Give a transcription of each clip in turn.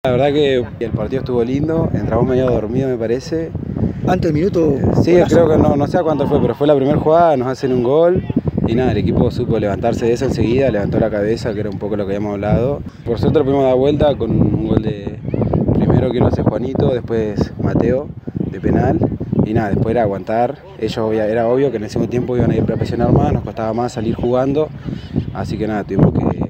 La verdad que el partido estuvo lindo, entramos medio dormido me parece. Antes del minuto. Sí, creo que no sé a cuánto fue, pero fue la primera jugada, nos hacen un gol y nada, el equipo supo levantarse de eso enseguida, levantó la cabeza, que era un poco lo que habíamos hablado. Por suerte lo pudimos dar vuelta con un gol de primero que lo hace Juanito, después Mateo de penal y nada, después era aguantar. Ellos era obvio que en el segundo tiempo iban a ir a presionar más, nos costaba más salir jugando, así que nada, tuvimos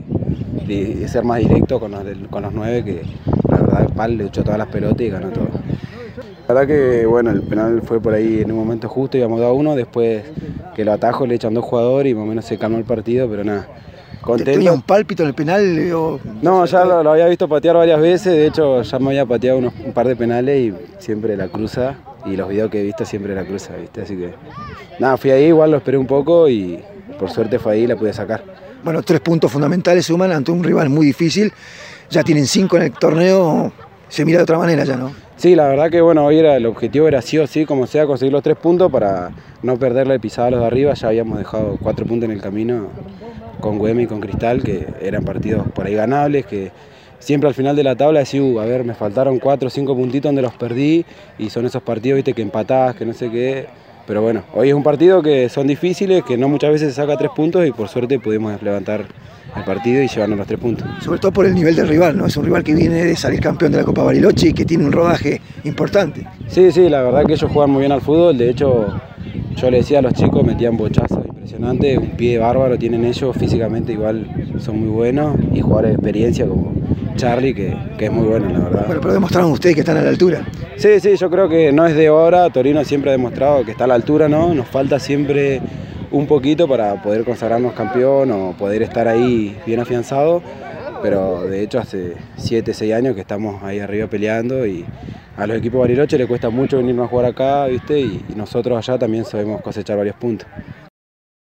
que ser más directos con los 9, que la verdad Pal le echó todas las pelotas y ganó todo. La verdad que bueno, el penal fue por ahí en un momento justo, íbamos 2-1, después que lo atajo le echan 2 jugadores y más o menos se calmó el partido, pero nada, contento. ¿Tenía un pálpito en el penal? No, ya lo había visto patear varias veces, de hecho ya me había pateado un par de penales y siempre la cruza, y los videos que he visto siempre la cruza, ¿viste? Así que nada, fui ahí, igual lo esperé un poco y por suerte fue ahí y la pude sacar. Bueno, 3 puntos fundamentales suman ante un rival muy difícil, ya tienen 5 en el torneo, se mira de otra manera ya, ¿no? Sí, la verdad que bueno, hoy el objetivo era sí o sí, como sea, conseguir los 3 puntos para no perderle pisada a los de arriba. Ya habíamos dejado 4 puntos en el camino con Güemes y con Cristal, que eran partidos por ahí ganables, que siempre al final de la tabla decís, a ver, me faltaron 4 o 5 puntitos donde los perdí, y son esos partidos, viste, que empatás, que no sé qué. Pero bueno, hoy es un partido que son difíciles, que no muchas veces se saca 3 puntos y por suerte pudimos levantar el partido y llevarnos los 3 puntos. Sobre todo por el nivel del rival, ¿no? Es un rival que viene de salir campeón de la Copa Bariloche y que tiene un rodaje importante. Sí, la verdad que ellos juegan muy bien al fútbol, de hecho yo le decía a los chicos, metían bochazos impresionantes, un pie bárbaro tienen ellos, físicamente igual son muy buenos, y jugadores de experiencia como Charlie, que es muy bueno, la verdad. Bueno, pero demostraron ustedes que están a la altura. Sí, yo creo que no es de ahora, Torino siempre ha demostrado que está a la altura, ¿no? Nos falta siempre un poquito para poder consagrarnos campeón o poder estar ahí bien afianzado, pero de hecho hace 7, 6 años que estamos ahí arriba peleando, y a los equipos Bariloche les cuesta mucho venirnos a jugar acá, ¿viste? Y nosotros allá también sabemos cosechar varios puntos.